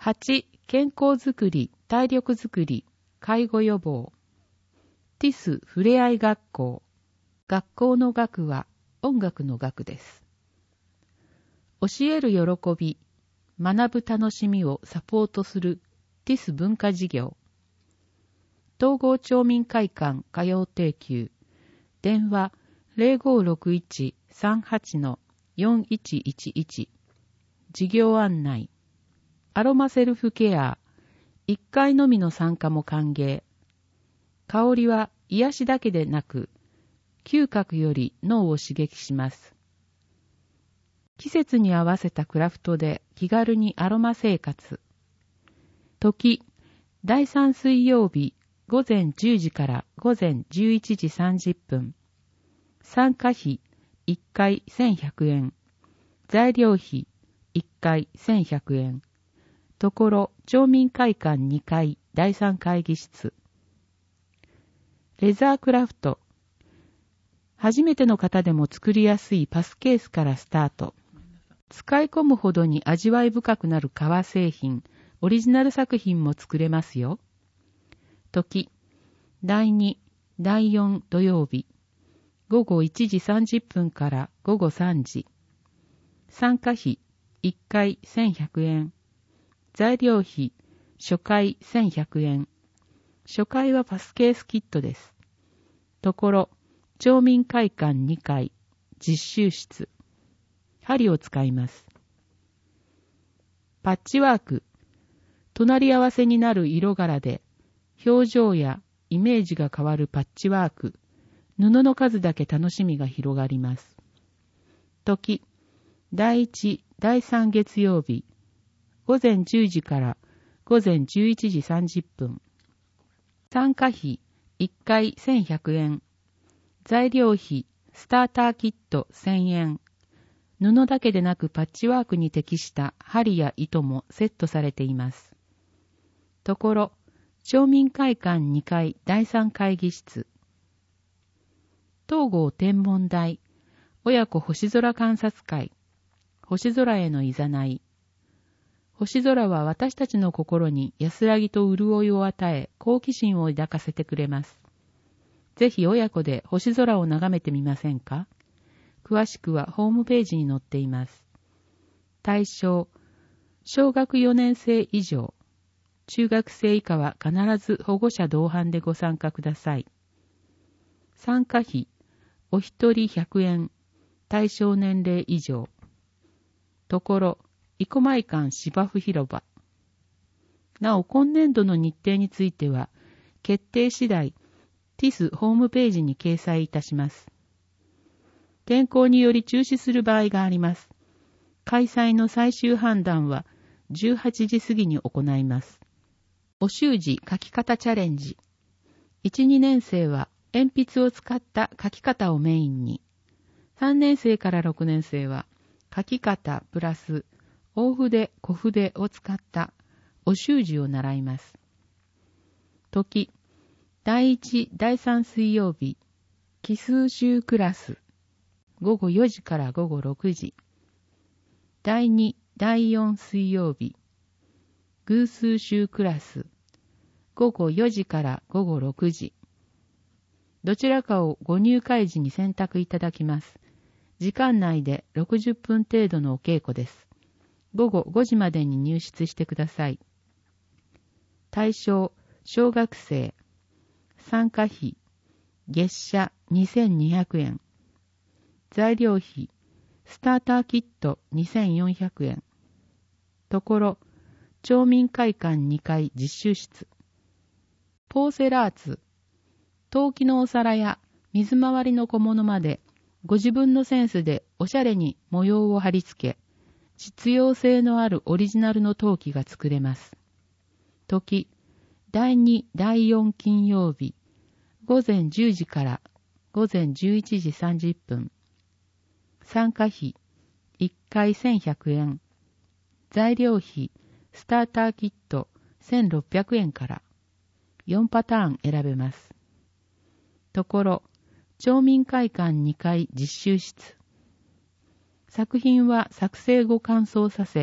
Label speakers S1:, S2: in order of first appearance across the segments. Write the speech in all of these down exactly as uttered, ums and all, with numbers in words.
S1: はち、健康づくり、体力づくり、介護予防。ティスふれあい学校。学校の学は音楽の学です。教える喜び、学ぶ楽しみをサポートするティス文化事業。統合町民会館歌謡定休。電話 ゼロごろくいち さんはち よんいちいちいち。事業案内。アロマセルフケア。いっかいのみの参加も歓迎。香りは癒しだけでなく、嗅覚より脳を刺激します。季節に合わせたクラフトで気軽にアロマ生活。時、だいさん水曜日午前じゅうじから午前じゅういちじさんじゅっぷん。参加費いっかいせんひゃくえん。材料費いっかいせんひゃくえん。ところ町民会館にかいだいさん会議室。レザークラフト。初めての方でも作りやすいパスケースからスタート。使い込むほどに味わい深くなる革製品、オリジナル作品も作れますよ。時、だいに、だいよん土曜日、ごごいちじさんじゅっぷんからごごさんじ。参加費いっかいせんひゃくえん。材料費初回せんひゃくえん。初回はパスケースキットです。ところ、町民会館にかい、実習室。針を使います。パッチワーク。隣り合わせになる色柄で、表情やイメージが変わるパッチワーク。布の数だけ楽しみが広がります。時、だいいち、だいさん月曜日、午前じゅうじから午前じゅういちじさんじゅっぷん。参加費いっかいせんひゃくえん。材料費スターターキットせんえん。布だけでなくパッチワークに適した針や糸もセットされています。ところ、町民会館にかいだいさん会議室。東郷天文台、親子星空観察会、星空へのいざない。星空は私たちの心に安らぎと潤いを与え、好奇心を抱かせてくれます。ぜひ親子で星空を眺めてみませんか？詳しくはホームページに載っています。対象、小学よねん生以上、中学生以下は必ず保護者同伴でご参加ください。参加費、お一人ひゃくえん、対象年齢以上。ところ、生駒井館芝生広場。なお、今年度の日程については、決定次第、ティス ホームページに掲載いたします。天候により中止する場合があります。開催の最終判断はじゅうはちじ過ぎに行います。お習字書き方チャレンジ。いち、にねん生は鉛筆を使った書き方をメインに、さんねん生からろくねん生は書き方プラス大筆小筆を使ったお習字を習います。時、だいいち、だいさん水曜日、奇数集クラス。ごごよじからごごろくじ。だいに、だいよん水曜日、偶数集クラス。ごごよじからごごろくじ。どちらかをご入会時に選択いただきます。時間内でろくじゅっぷん程度のお稽古です。ごごごじまでに入室してください。対象、小学生。参加費、月謝にせんにひゃくえん。材料費、スターターキットにせんよんひゃくえん。ところ、町民会館にかい実習室。ポーセラーツ、陶器のお皿や水回りの小物まで、ご自分のセンスでおしゃれに模様を貼り付け、実用性のあるオリジナルの陶器が作れます。時、だいに、だいよん金曜日、ごぜんじゅうじからごぜんじゅういちじさんじゅっぷん。参加費、いっかいせんひゃくえん。材料費、スターターキットせんろっぴゃくえんから。よんパターン選べます。ところ、町民会館にかい実習室。作品は作成後乾燥させ、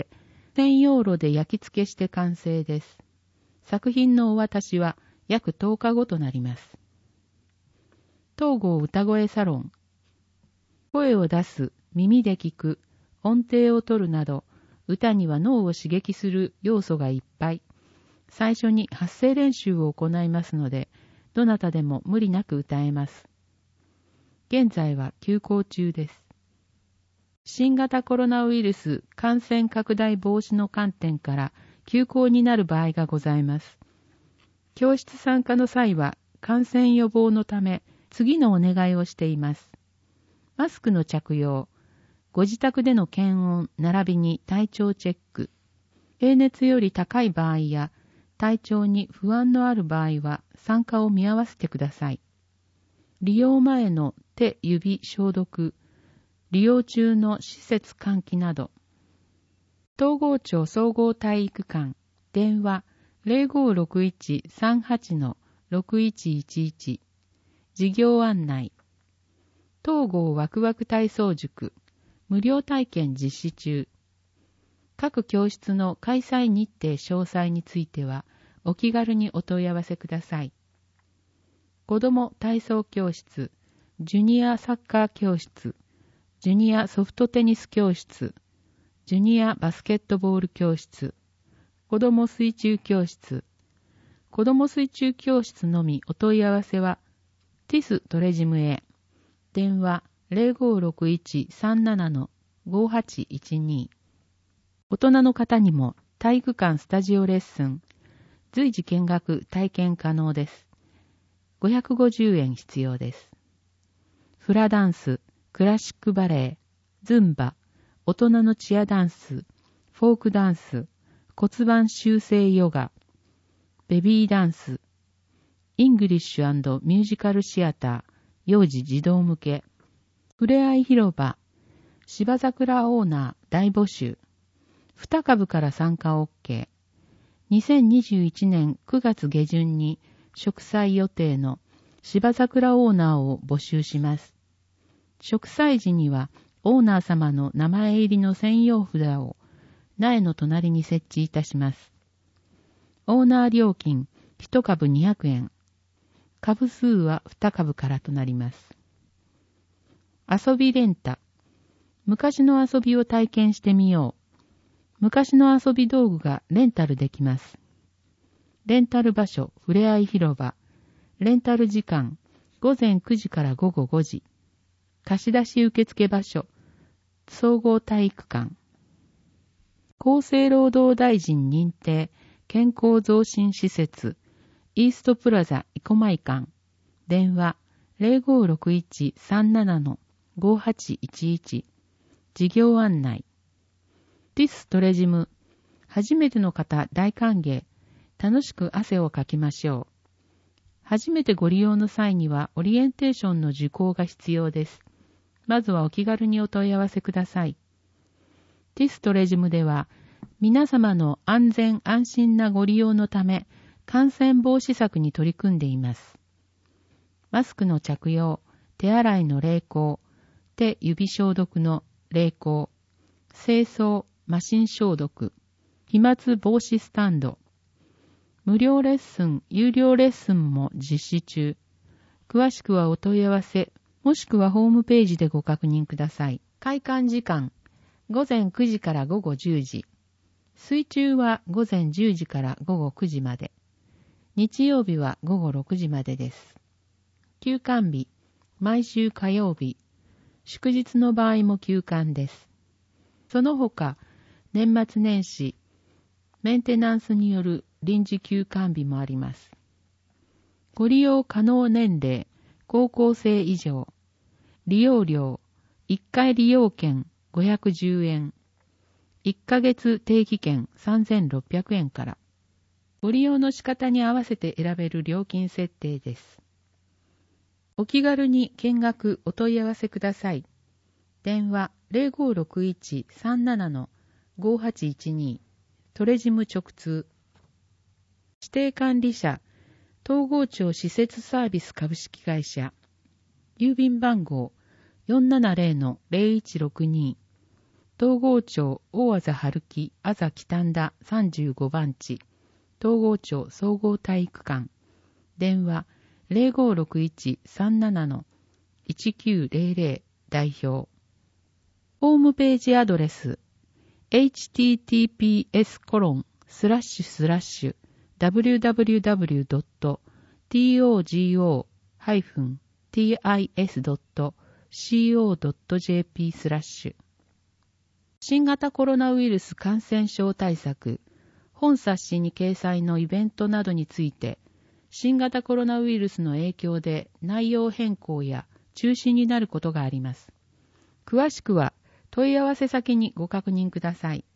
S1: 専用炉で焼き付けして完成です。作品のお渡しは約とおかごとなります。東郷歌声サロン。声を出す、耳で聞く、音程を取るなど、歌には脳を刺激する要素がいっぱい。最初に発声練習を行いますので、どなたでも無理なく歌えます。現在は休校中です。新型コロナウイルス感染拡大防止の観点から休校になる場合がございます。教室参加の際は感染予防のため次のお願いをしています。マスクの着用、ご自宅での検温並びに体調チェック、平熱より高い場合や体調に不安のある場合は参加を見合わせてください。利用前の手指消毒、利用中の施設換気など。東郷町総合体育館、電話 ゼロごろくいち さんはち ろくいちいちいち、事業案内。東郷ワクワク体操塾、無料体験実施中。各教室の開催日程詳細については、お気軽にお問い合わせください。子ども体操教室、ジュニアサッカー教室、ジュニアソフトテニス教室、ジュニアバスケットボール教室、子ども水中教室、子ども水中教室のみお問い合わせは、ティストレジムへ、電話 ゼロごろくいち さんなな ごはちいちに。大人の方にも体育館スタジオレッスン、随時見学体験可能です。ごひゃくごじゅうえん必要です。フラダンス、クラシックバレエ、ズンバ、大人のチアダンス、フォークダンス、骨盤修正ヨガ、ベビーダンス、イングリッシュ&ミュージカルシアター、幼児児童向け、ふれあい広場、芝桜オーナー大募集、に株から参加 OK。にせんにじゅういちねんくがつ下旬に植栽予定の芝桜オーナーを募集します。植栽時にはオーナー様の名前入りの専用札を苗の隣に設置いたします。オーナー料金いち株にひゃくえん。株数はに株からとなります。遊びレンタ。昔の遊びを体験してみよう。昔の遊び道具がレンタルできます。レンタル場所、ふれあい広場。レンタル時間、ごぜんくじからごごごじ。貸し出し受付場所、総合体育館。厚生労働大臣認定、健康増進施設、イーストプラザ生駒館。電話、ゼロごろくいち さんなな ごはちいちいち。事業案内。ティストレジム。初めての方大歓迎。楽しく汗をかきましょう。初めてご利用の際にはオリエンテーションの受講が必要です。まずはお気軽にお問い合わせください。ティストレジムでは皆様の安全安心なご利用のため感染防止策に取り組んでいます。マスクの着用、手洗いの励行、手指消毒の励行、清掃、マシン消毒、飛沫防止スタンド、無料レッスン、有料レッスンも実施中。詳しくはお問い合わせ、もしくはホームページでご確認ください。開館時間、ごぜんくじからごごじゅうじ。水中はごぜんじゅうじからごごくじまで。日曜日はごごろくじまでです。休館日、毎週火曜日。祝日の場合も休館です。その他、年末年始、メンテナンスによる臨時休館日もあります。ご利用可能年齢、高校生以上。利用料、いっかい利用券ごひゃくじゅうえん。いっかげつ定期券さんぜんろっぴゃくえんから。ご利用の仕方に合わせて選べる料金設定です。お気軽に見学お問い合わせください。電話 ゼロごろくいち さんなな ごはちいちに。トレジム直通。指定管理者、東郷町施設サービス株式会社。郵便番号 よんななゼロのゼロいちろくに。 東郷町大字春木あざ北田さんじゅうごばん地、東郷町総合体育館。電話 ゼロごろくいちさんななのいちきゅうゼロゼロ 代表。ホームページアドレス エイチティーティーピーエスコロンスラッシュスラッシュダブリューダブリューダブリュードットトゴハイフンティーアイエスドットコドットジェーピー スラッシュ。新型コロナウイルス感染症対策、本冊子に掲載のイベントなどについて、新型コロナウイルスの影響で内容変更や中止になることがあります。詳しくは問い合わせ先にご確認ください。